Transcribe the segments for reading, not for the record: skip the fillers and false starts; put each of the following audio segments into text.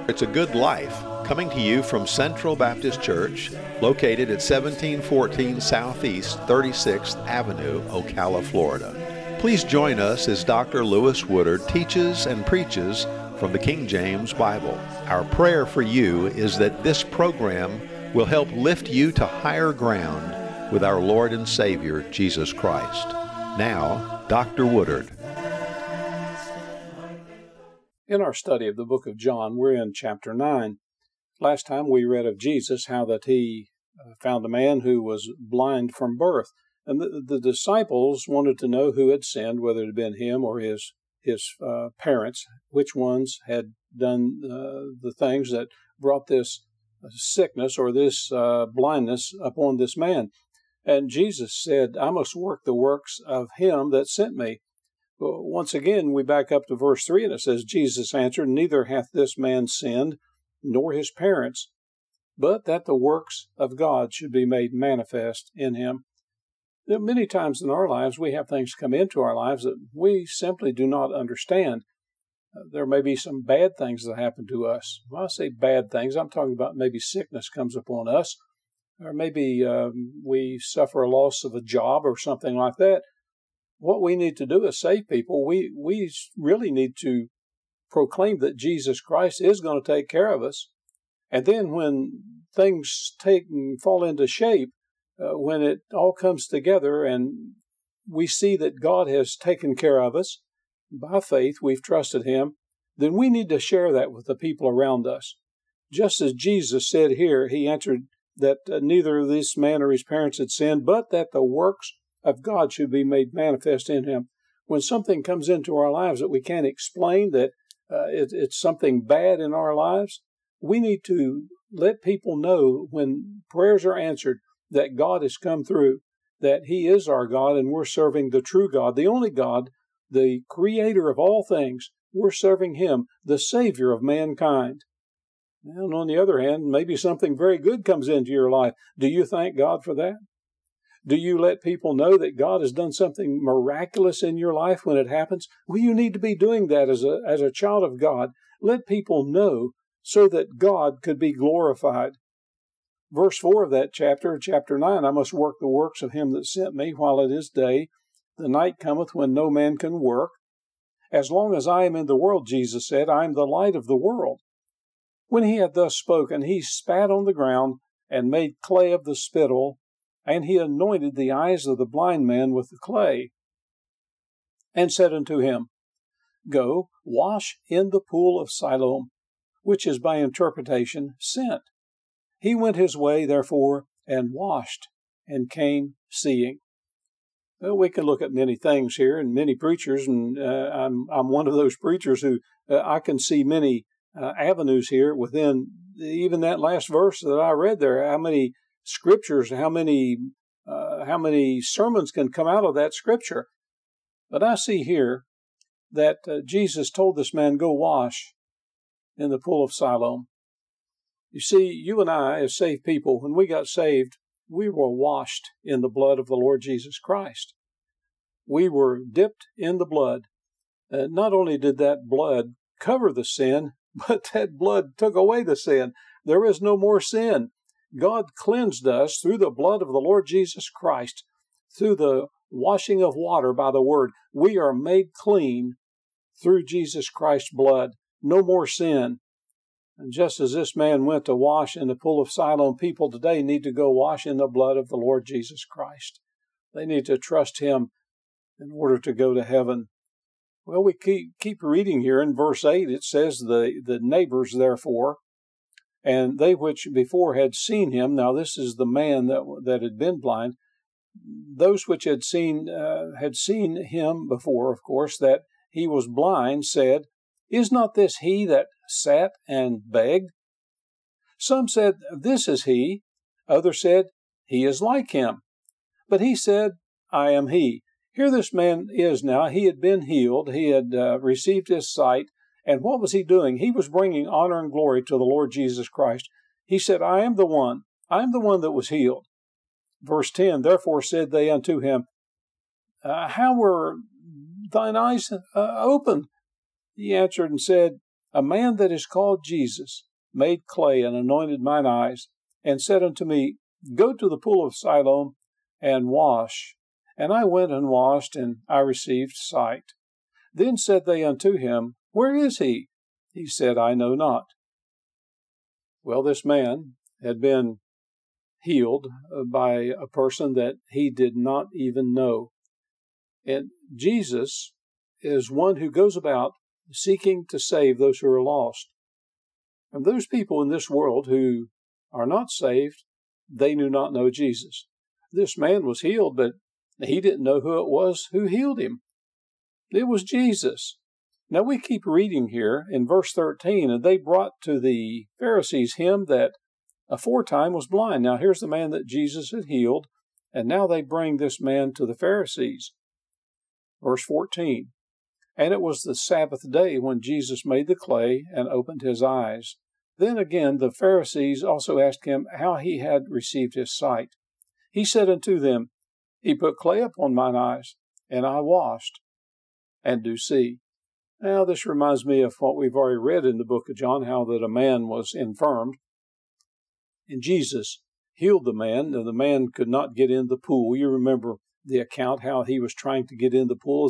It's a Good Life, coming to you from Central Baptist Church, located at 1714 Southeast 36th Avenue, Ocala, Florida. Please join us as Dr. Lewis Woodard teaches and preaches from the King James Bible. Our prayer for you is that this program will help lift you to higher ground with our Lord and Savior, Jesus Christ. Now, Dr. Woodard. In our study of the book of John, we're in chapter 9. Last time we read of Jesus, how that he found a man who was blind from birth. And the disciples wanted to know who had sinned, whether it had been him or his parents, which ones had done the things that brought this sickness or this blindness upon this man. And Jesus said, I must work the works of him that sent me. Well, once again, we back up to verse 3, and it says, Jesus answered, Neither hath this man sinned, nor his parents, but that the works of God should be made manifest in him. Now, many times in our lives, we have things come into our lives that we simply do not understand. There may be some bad things that happen to us. When I say bad things, I'm talking about maybe sickness comes upon us, or maybe we suffer a loss of a job or something like that. What we need to do is save people. We really need to proclaim that Jesus Christ is going to take care of us. And then when things fall into shape, when it all comes together and we see that God has taken care of us, by faith we've trusted him, then we need to share that with the people around us. Just as Jesus said here, he answered that neither this man or his parents had sinned, but that the works of God should be made manifest in him. When something comes into our lives that we can't explain, that it's something bad in our lives, we need to let people know when prayers are answered that God has come through, that he is our God and we're serving the true God, the only God, the creator of all things. We're serving him, the Savior of mankind. And on the other hand, maybe something very good comes into your life. Do you thank God for that? Do you let people know that God has done something miraculous in your life when it happens? Well, you need to be doing that as a child of God. Let people know so that God could be glorified. Verse 4 of that chapter 9, I must work the works of him that sent me while it is day. The night cometh when no man can work. As long as I am in the world, Jesus said, I am the light of the world. When he had thus spoken, he spat on the ground and made clay of the spittle, and he anointed the eyes of the blind man with the clay, and said unto him, Go, wash in the pool of Siloam, which is by interpretation sent. He went his way, therefore, and washed, and came seeing. Well, we can look at many things here, and many preachers, and I'm one of those preachers who I can see many avenues here within even that last verse that I read there. How many scriptures, how many sermons can come out of that scripture? But I see here that Jesus told this man, go wash in the pool of Siloam. You see, you and I, as saved people, when we got saved, we were washed in the blood of the Lord Jesus Christ. We were dipped in the blood. Not only did that blood cover the sin, but that blood took away the sin. There is no more sin. God cleansed us through the blood of the Lord Jesus Christ, through the washing of water by the word. We are made clean through Jesus Christ's blood. No more sin. And just as this man went to wash in the pool of Siloam, people today need to go wash in the blood of the Lord Jesus Christ. They need to trust him in order to go to heaven. Well, we keep reading here in verse 8. It says, the neighbors, therefore, and they which before had seen him, now this is the man that had been blind, those which had seen him before, of course, that he was blind, said, Is not this he that sat and begged? Some said, This is he. Others said, He is like him. But he said, I am he. Here this man is now. He had been healed. He had received his sight. And what was he doing? He was bringing honor and glory to the Lord Jesus Christ. He said, I am the one. I am the one that was healed. Verse 10, Therefore said they unto him, How were thine eyes opened? He answered and said, a man that is called Jesus made clay and anointed mine eyes, and said unto me, Go to the pool of Siloam and wash. And I went and washed, and I received sight. Then said they unto him, Where is he? He said, I know not. Well, this man had been healed by a person that he did not even know. And Jesus is one who goes about seeking to save those who are lost. And those people in this world who are not saved, they do not know Jesus. This man was healed, but he didn't know who it was who healed him. It was Jesus. Now we keep reading here in verse 13, and they brought to the Pharisees him that aforetime was blind. Now here's the man that Jesus had healed, and now they bring this man to the Pharisees. Verse 14, And it was the Sabbath day when Jesus made the clay and opened his eyes. Then again the Pharisees also asked him how he had received his sight. He said unto them, He put clay upon mine eyes, and I washed, and do see. Now this reminds me of what we've already read in the book of John, how that a man was infirmed, and Jesus healed the man. Now, the man could not get in the pool. You remember the account how he was trying to get in the pool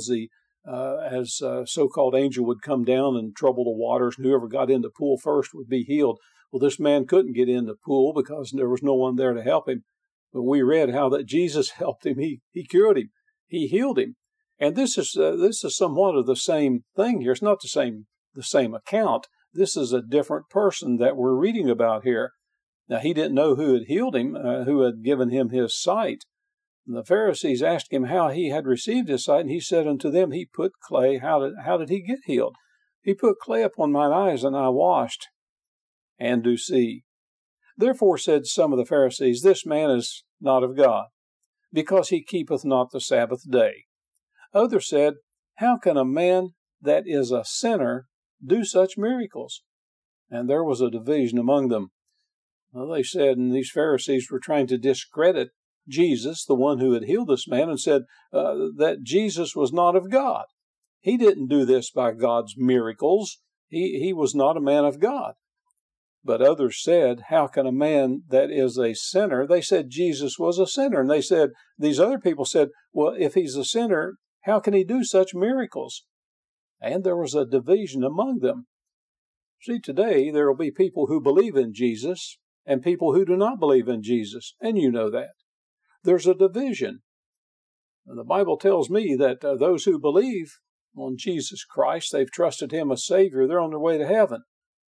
as so-called angel would come down and trouble the waters, and whoever got in the pool first would be healed. Well, this man couldn't get in the pool because there was no one there to help him. But we read how that Jesus helped him. He cured him. He healed him. And this is somewhat of the same thing here. It's not the same account. This is a different person that we're reading about here. Now, he didn't know who had healed him, who had given him his sight. And the Pharisees asked him how he had received his sight, and he said unto them, He put clay. How did he get healed? He put clay upon mine eyes, and I washed, and do see. Therefore said some of the Pharisees, This man is not of God, because he keepeth not the Sabbath day. Others said, How can a man that is a sinner do such miracles? And there was a division among them. Well, they said, and these Pharisees were trying to discredit Jesus, the one who had healed this man, and said that Jesus was not of God. He didn't do this by God's miracles. He was not a man of God. But others said, How can a man that is a sinner? They said Jesus was a sinner. And they said, these other people said, Well, if he's a sinner, how can he do such miracles? And there was a division among them. See, today there will be people who believe in Jesus and people who do not believe in Jesus, and you know that. There's a division. And the Bible tells me that those who believe on Jesus Christ, they've trusted Him as Savior, they're on their way to heaven.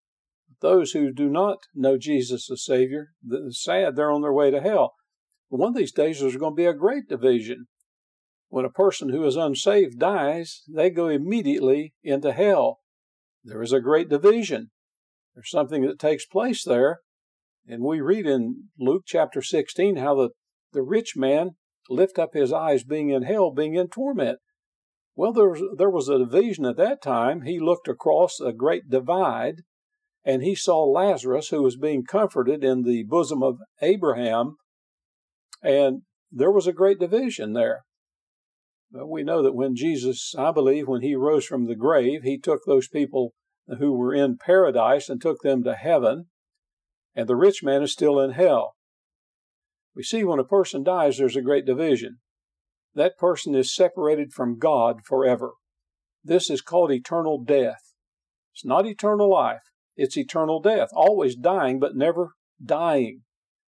Those who do not know Jesus as Savior, sad, they're on their way to hell. One of these days there's going to be a great division. When a person who is unsaved dies, they go immediately into hell. There is a great division. There's something that takes place there. And we read in Luke chapter 16 how the rich man lift up his eyes being in hell, being in torment. Well, there was a division at that time. He looked across a great divide, and he saw Lazarus, who was being comforted in the bosom of Abraham, and there was a great division there. But we know that when Jesus, I believe, when He rose from the grave, He took those people who were in paradise and took them to heaven, and the rich man is still in hell. We see when a person dies, there's a great division. That person is separated from God forever. This is called eternal death. It's not eternal life. It's eternal death. Always dying, but never dying.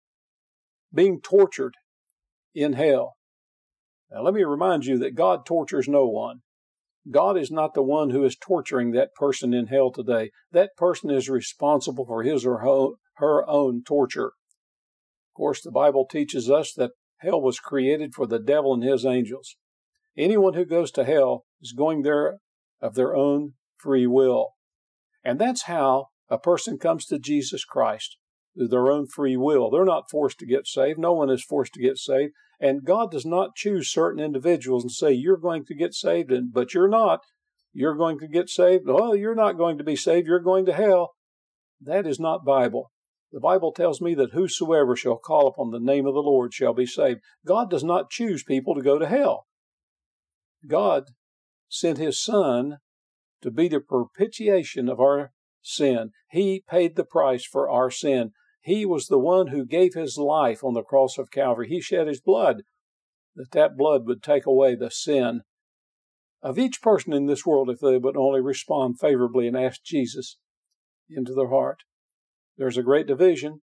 Being tortured in hell. Now, let me remind you that God tortures no one. God is not the one who is torturing that person in hell today. That person is responsible for his or her own torture. Of course, the Bible teaches us that hell was created for the devil and his angels. Anyone who goes to hell is going there of their own free will. And that's how a person comes to Jesus Christ, through their own free will. They're not forced to get saved. No one is forced to get saved. And God does not choose certain individuals and say, you're going to get saved, but you're not. You're going to get saved. Oh, you're not going to be saved. You're going to hell. That is not Bible. The Bible tells me that whosoever shall call upon the name of the Lord shall be saved. God does not choose people to go to hell. God sent His Son to be the propitiation of our sin. He paid the price for our sin. He was the one who gave his life on the cross of Calvary. He shed his blood, that blood would take away the sin of each person in this world if they would only respond favorably and ask Jesus into their heart. There's a great division,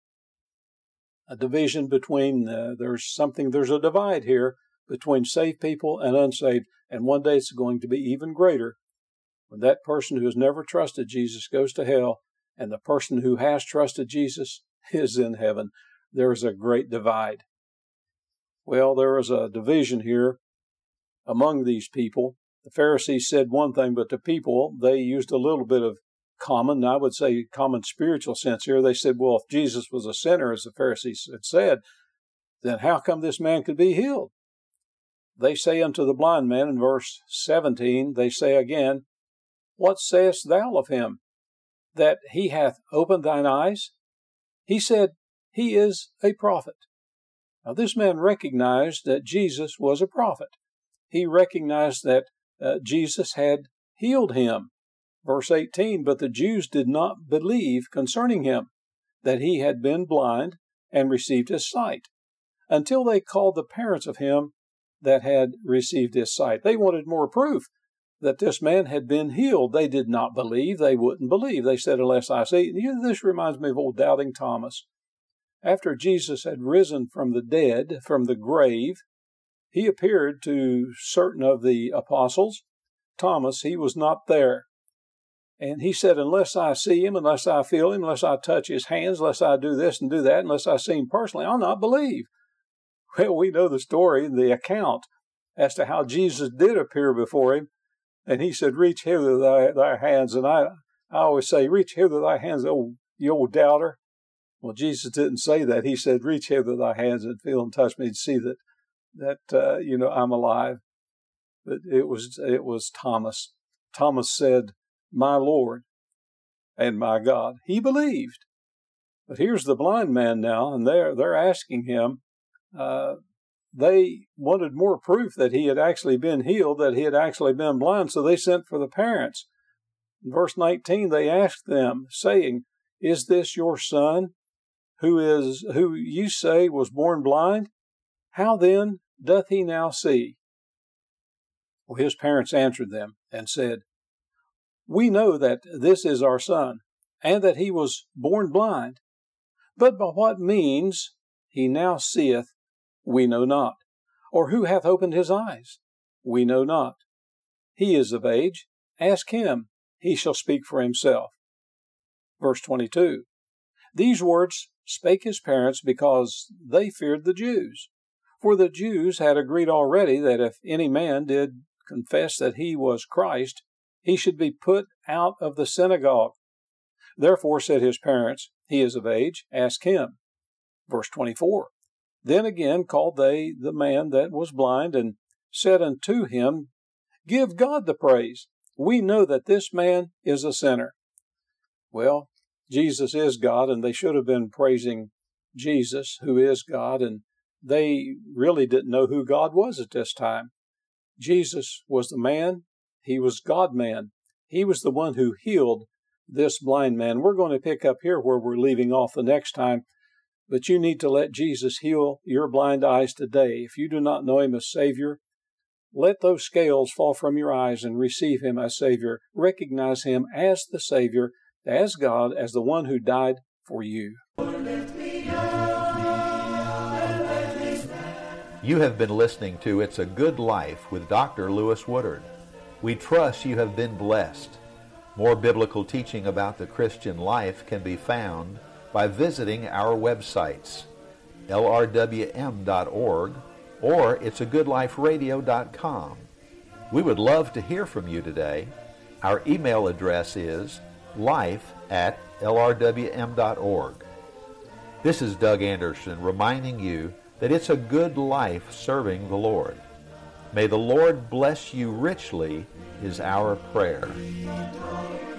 a division between, there's a divide here between saved people and unsaved, and one day it's going to be even greater when that person who has never trusted Jesus goes to hell and the person who has trusted Jesus is in heaven. There's a great divide. Well, there is a division here among these people. The Pharisees said one thing, but the people, they used a little bit of common, I would say common spiritual sense here. They said, well, if Jesus was a sinner, as the Pharisees had said, then how come this man could be healed? They say unto the blind man in verse 17, they say again, what sayest thou of him, that he hath opened thine eyes? He said, he is a prophet. Now this man recognized that Jesus was a prophet. He recognized that Jesus had healed him. Verse 18, but the Jews did not believe concerning him, that he had been blind and received his sight, until they called the parents of him that had received his sight. They wanted more proof that this man had been healed. They did not believe. They wouldn't believe. They said, unless I see. This reminds me of old doubting Thomas. After Jesus had risen from the dead, from the grave, he appeared to certain of the apostles. Thomas, he was not there. And he said, unless I see him, unless I feel him, unless I touch his hands, unless I do this and do that, unless I see him personally, I'll not believe. Well, we know the story, the account as to how Jesus did appear before him. And he said, reach hither thy hands. And I always say, reach hither thy hands, you old doubter. Well, Jesus didn't say that. He said, reach hither thy hands and feel and touch me and see that I'm alive. But it was Thomas. Thomas said, my Lord and my God. He believed. But here's the blind man now, and they're asking him, they wanted more proof that he had actually been healed, that he had actually been blind, so they sent for the parents. In verse 19, they asked them, saying, is this your son, who you say was born blind? How then doth he now see? Well, his parents answered them and said, we know that this is our son, and that he was born blind. But by what means he now seeth, we know not. Or who hath opened his eyes? We know not. He is of age. Ask him. He shall speak for himself. Verse 22. These words spake his parents because they feared the Jews. For the Jews had agreed already that if any man did confess that he was Christ, he should be put out of the synagogue. Therefore said his parents, he is of age, ask him. Verse 24. Then again called they the man that was blind, and said unto him, give God the praise. We know that this man is a sinner. Well, Jesus is God, and they should have been praising Jesus, who is God, and they really didn't know who God was at this time. Jesus was the man. He was God-man. He was the one who healed this blind man. We're going to pick up here where we're leaving off the next time, but you need to let Jesus heal your blind eyes today. If you do not know him as Savior, let those scales fall from your eyes and receive him as Savior. Recognize him as the Savior, as God, as the one who died for you. You have been listening to It's a Good Life with Dr. Lewis Woodard. We trust you have been blessed. More biblical teaching about the Christian life can be found by visiting our websites, lrwm.org or it'sagoodliferadio.com. We would love to hear from you today. Our email address is life@lrwm.org. This is Doug Anderson reminding you that it's a good life serving the Lord. May the Lord bless you richly is our prayer.